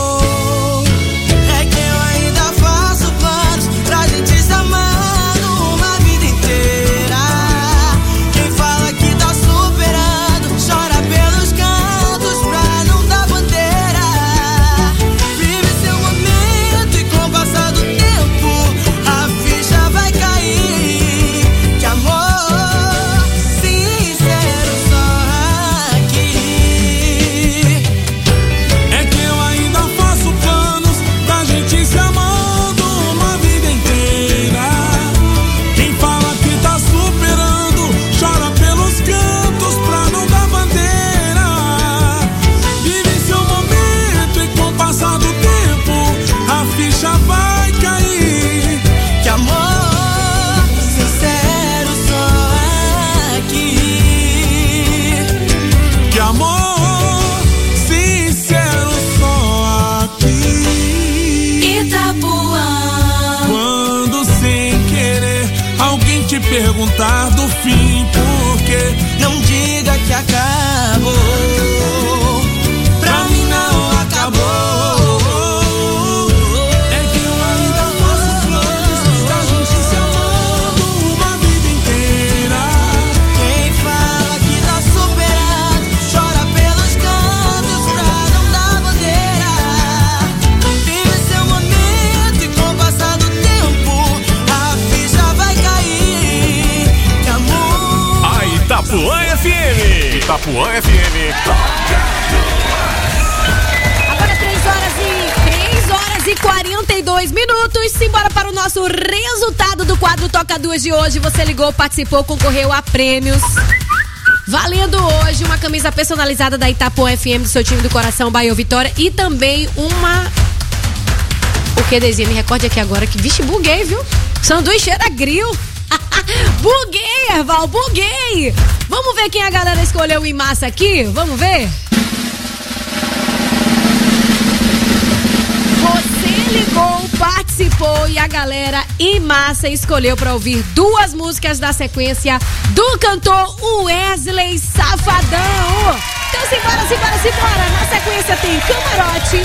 Perguntar do fim, porque não diga que acabou. Pra mim não acabou. É que eu ainda faço planos da gente se amando uma vida inteira. Quem fala que tá superado chora pelos cantos pra não dar bandeira. Vive seu momento e com o passar do tempo a ficha vai cair. Itapuã F M. Itapuã F M. Agora três horas e três horas e quarenta e dois minutos. Simbora para o nosso resultado do quadro Toca Duas de hoje. Você ligou, participou, concorreu a prêmios. Valendo hoje uma camisa personalizada da Itapuã F M do seu time do coração, Bahia ou Vitória, e também uma... O que, Dezinha? Me recorde aqui agora que, vixe, buguei, viu? Sanduicheira grill. Buguei, Erval, buguei. Vamos ver quem a galera escolheu em massa aqui? Vamos ver? Você ligou, participou e a galera em massa escolheu pra ouvir duas músicas da sequência do cantor Wesley Safadão. Então simbora, simbora, simbora. Na sequência tem Camarote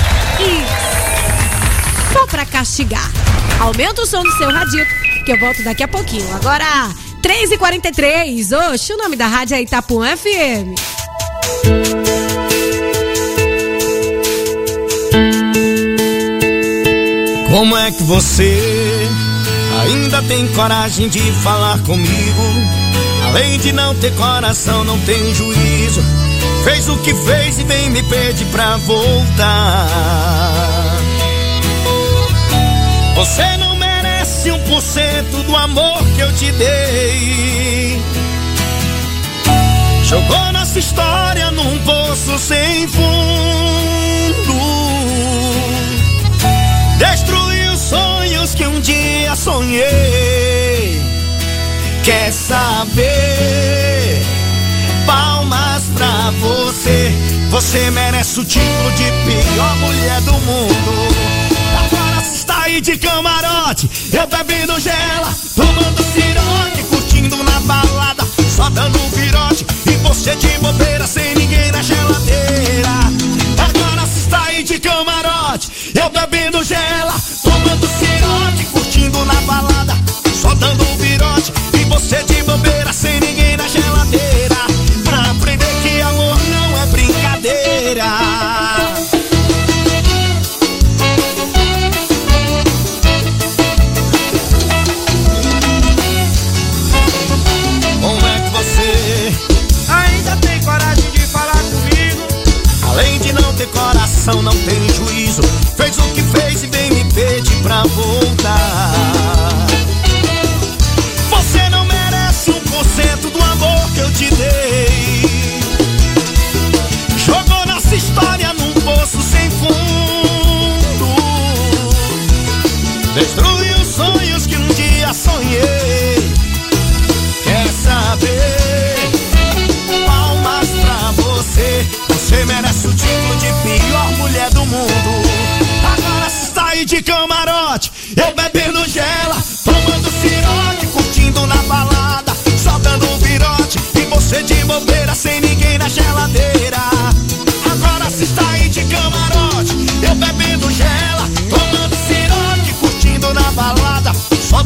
e Só Pra Castigar. Aumenta o som do seu radinho que eu volto daqui a pouquinho. Agora, três e quarenta e três. Oxe, o nome da rádio é Itapuã F M. Como é que você ainda tem coragem de falar comigo? Além de não ter coração, não tem juízo. Fez o que fez e vem me pedir pra voltar. Você não um por cento do amor que eu te dei. Jogou nossa história num poço sem fundo. Destruiu sonhos que um dia sonhei. Quer saber? Palmas pra você. Você merece o título de pior mulher do mundo. Tá aí de camarote, eu bebendo gela, tomando ciroque, curtindo na balada, só dando um virote, e você de bobeira, sem ninguém na geladeira. Agora se está aí de camarote, eu bebendo gela,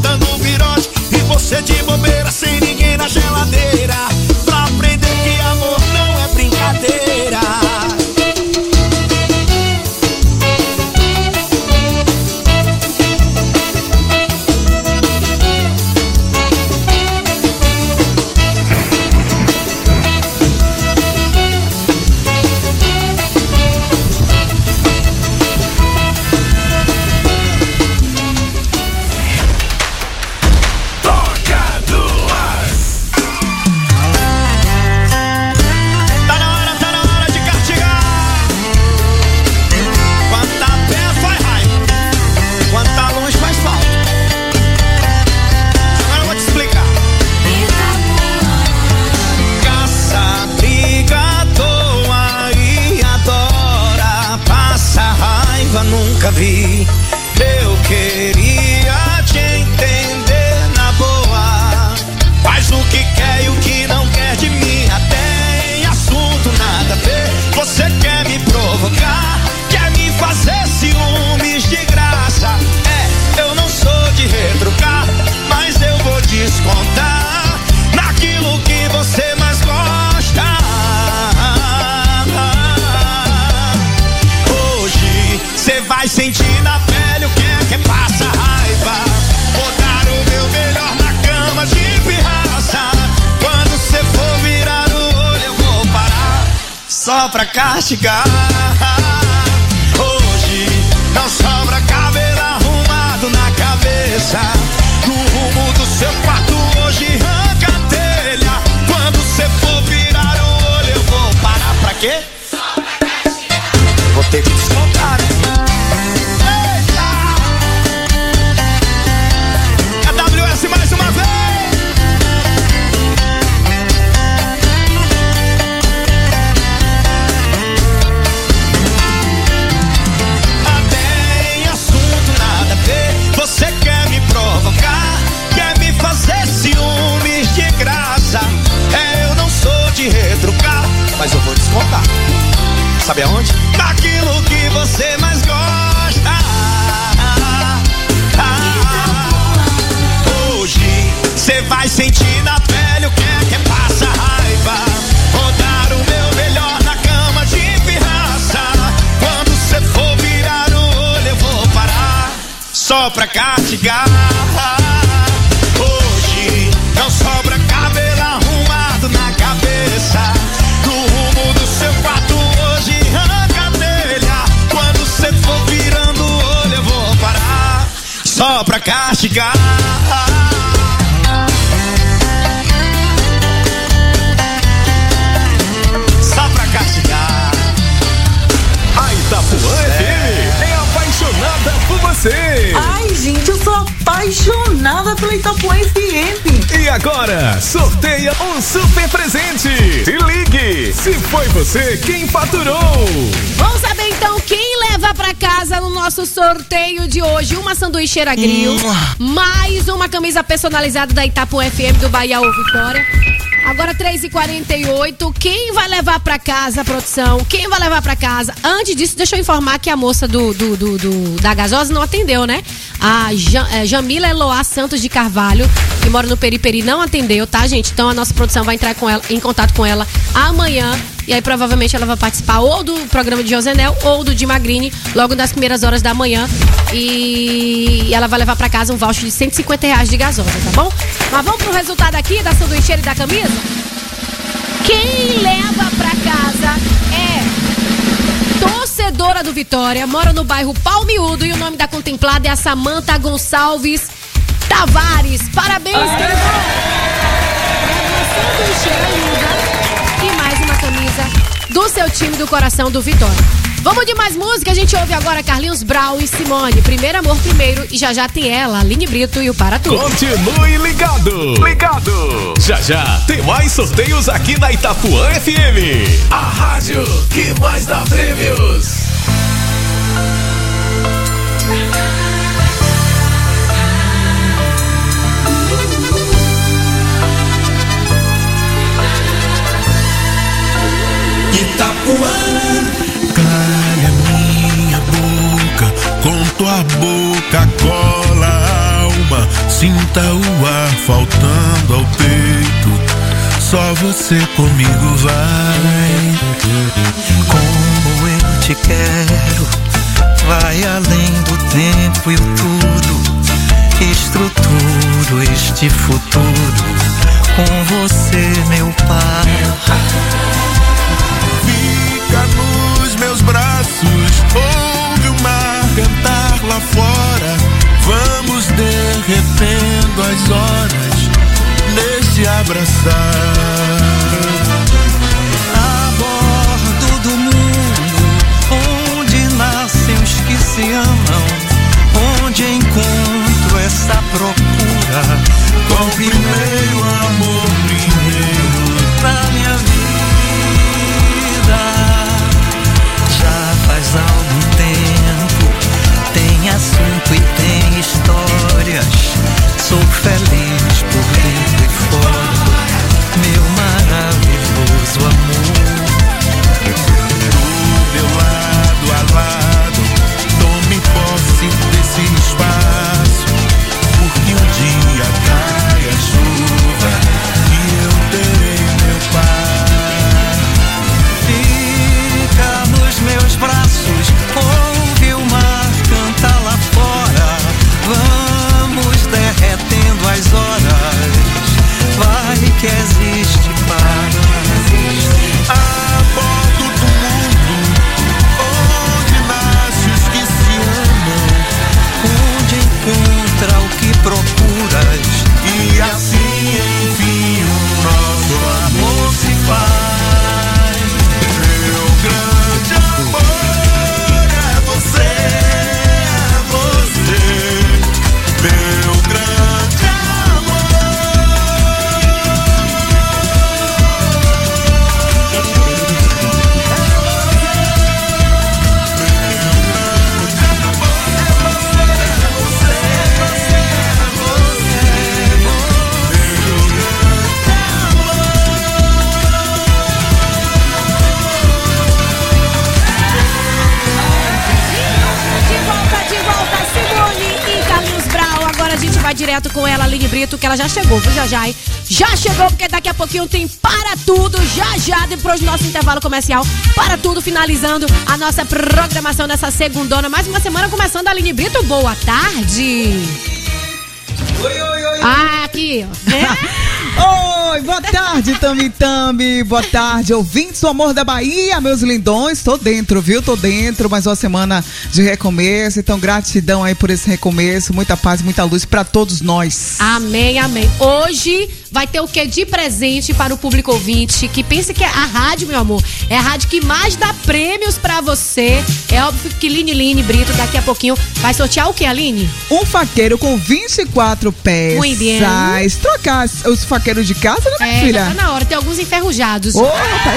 botando um virote e você de bobeira sem ninguém na geladeira, pra aprender que amor não é brincadeira. Nunca vi, eu queria te entender na boa. Faz o que quer e o que não quer de mim, até em assunto nada a ver. Você quer me provocar, quer me fazer ciúmes de graça. É, eu não sou de retrucar, mas eu vou descontar naquilo que você mais gosta. Cê vai sentir na pele o que é que passa raiva. Vou dar o meu melhor na cama de pirraça. Quando cê for virar o olho eu vou parar, só pra castigar. Hoje não sobra cabelo arrumado na cabeça. No rumo do seu quarto hoje arranca a telha. Quando cê for virar o olho eu vou parar, pra quê? Vou ter que descontar. Mais uma vez. Até em assunto nada a ver. Você quer me provocar, quer me fazer ciúmes de graça. É, eu não sou de retrucar, mas eu vou descontar. Sabe aonde? Naquilo que você mais gosta. Hoje cê vai sentir na pele o que é que passa raiva. Vou dar o meu melhor na cama de pirraça. Quando cê for virar o olho eu vou parar, só pra castigar. Hoje não sobra cabelo arrumado na cabeça. No rumo do seu quarto hoje arranca a telha. Quando cê for virando o olho eu vou parar, só pra castigar. A Itapuã F M é apaixonada por você. Ai, gente, eu sou apaixonada pela Itapuã F M. E agora, sorteia um super presente. Se ligue, se foi você quem faturou. Vamos saber então quem leva pra casa no nosso sorteio de hoje uma sanduicheira grill, hum. mais uma camisa personalizada da Itapuã F M do Bahia ou Vitória. Agora três e quarenta e oito, quem vai levar pra casa, produção? Quem vai levar pra casa? Antes disso, deixa eu informar que a moça do, do, do, do da gasosa não atendeu, né? A Jam, é, Jamila Eloá Santos de Carvalho, que mora no Periperi, não atendeu, tá, gente? Então a nossa produção vai entrar com ela, em contato com ela amanhã. E aí provavelmente ela vai participar ou do programa de Josenel ou do Di Magrini, logo nas primeiras horas da manhã. E ela vai levar pra casa um voucher de cento e cinquenta reais de gasosa, tá bom? Mas vamos pro resultado aqui da sanduicheira e da camisa? Quem leva pra casa é torcedora do Vitória, mora no bairro Palmiúdo e o nome da contemplada é a Samanta Gonçalves Tavares. Parabéns, querido! Leva uma sanduicheira linda e mais uma camisa do seu time do coração do Vitória. Vamos de mais música, a gente ouve agora Carlinhos Brau e Simone, Primeiro Amor Primeiro, e já já tem ela, Aline Brito e o Para Tudo. Continue ligado, ligado. Já já tem mais sorteios aqui na Itapuã F M, a rádio que mais dá prêmios. Itapuã, calha minha boca, com tua boca cola a alma, Sinta o ar faltando ao peito. Só você comigo vai. Como eu te quero, vai além do tempo e o tudo. Estruturo este futuro com você, meu pai. Fica nos meus braços, ouve o mar cantar lá fora. Vamos derretendo as horas nesse abraçar. A bordo do mundo, onde nascem os que se amam, onde encontro essa procura. Com o primeiro amor, primeiro da minha vida. Já faz algum tempo, tem assunto e tem histórias. Sou feliz por dentro e fora, meu maravilhoso amor. Do meu lado a lado, tome posse desse espaço, porque um dia cai a chuva e eu terei meu pai. Fica nos meus braços, ouve o mar cantar lá fora. Vamos derretendo as horas, vai que existe paz. A bordo do mundo, onde nasce os que se amam, onde encontra o que procuras, e assim enfim o nosso amor se faz. Meu grande amor é você, é você, meu grande amor. Vai direto com ela, Aline Brito, que ela já chegou, viu, já já, hein? Já chegou, porque daqui a pouquinho tem Para Tudo, já já, depois do nosso intervalo comercial, Para Tudo, finalizando a nossa programação nessa segundona, mais uma semana começando. Aline Brito, boa tarde. Oi, oi, oi. Ah, aqui, ó. É? Oi, boa tarde, Tami Tami. Boa tarde, ouvintes do Amor da Bahia, meus lindões. Tô dentro, viu? Tô dentro. Mais uma semana de recomeço. Então, gratidão aí por esse recomeço. Muita paz, muita luz pra todos nós. Amém, amém. Hoje vai ter o que de presente para o público ouvinte que pensa que é a rádio, meu amor, é a rádio que mais dá prêmios pra você. É óbvio que Line Line Brito daqui a pouquinho vai sortear o que, Aline? Um faqueiro com vinte e quatro peças. Muito bem. Trocar os faqueiros de casa, né, minha é, filha? Já tá na hora. Tem alguns enferrujados. Ô,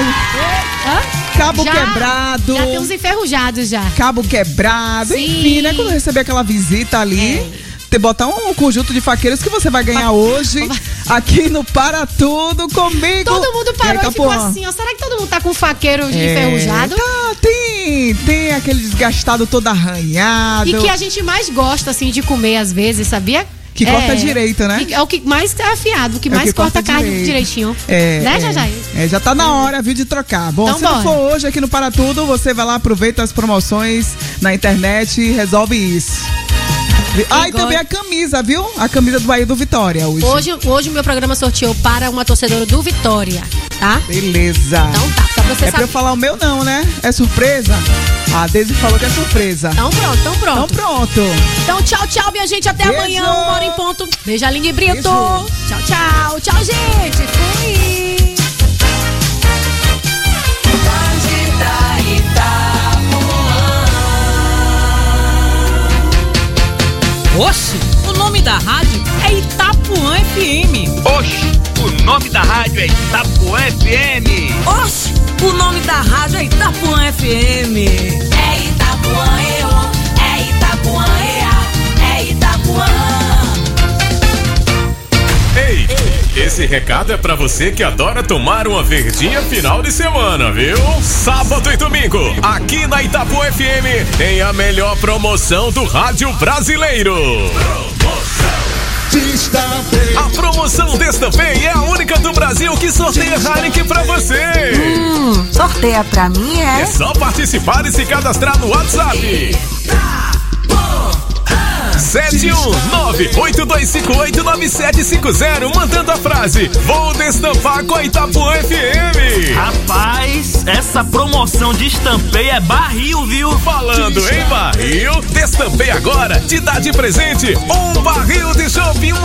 Hã? Cabo já, quebrado. Já tem uns enferrujados já. Cabo quebrado. Sim. Enfim, né? Quando receber aquela visita ali, é. Te botar um conjunto de faqueiros que você vai ganhar hoje aqui no Para Tudo comigo. Todo mundo parou e, e ficou assim, ó. Será que todo mundo tá com faqueiro de é, enferrujado? Tá, tem, tem aquele desgastado todo arranhado. E que a gente mais gosta, assim, de comer às vezes, sabia? Que é, corta direito, né? É o que mais é afiado, o que é mais que corta, corta a carne direito. direitinho. É, né, é, já já? É, já tá na hora, viu, de trocar. Bom, então, se bora. não for hoje aqui no Para Tudo, você vai lá, aproveita as promoções na internet e resolve isso. Ah, e também a camisa, viu? A camisa do Bahia do Vitória hoje. Hoje, hoje o meu programa sorteou para uma torcedora do Vitória, tá? Beleza. Então tá, só pra você é saber. pra eu falar o meu não, né? É surpresa? A Deise falou que é surpresa. Então pronto, então pronto. Então pronto. Então tchau, tchau, minha gente. Até Beijo. amanhã, uma hora em ponto. Beijo, Aline Brito. Beijo. Tchau, tchau. Tchau, gente. Fui. Oxe, o nome da rádio é Itapuã F M. Oxe, o nome da rádio é Itapuã F M. Oxe, o nome da rádio é Itapuã F M. É Itapuã, eu, é Itapuã, ea, é Itapuã. Ei, esse recado é pra você que adora tomar uma verdinha final de semana, viu? Sábado e domingo, aqui na Itapuã F M, tem a melhor promoção do rádio brasileiro. Promoção Promoção Destampei é a única do Brasil que sorteia Heineken pra você. Hum, sorteia pra mim, é? É só participar e se cadastrar no WhatsApp. sete um nove oito dois cinco oito nove sete cinco zero, mandando a frase: vou destampar com a Itapuã F M. Rapaz, essa promoção de Destampei é barril, viu? Falando em barril, Destampei agora te dá de presente um barril de chopp.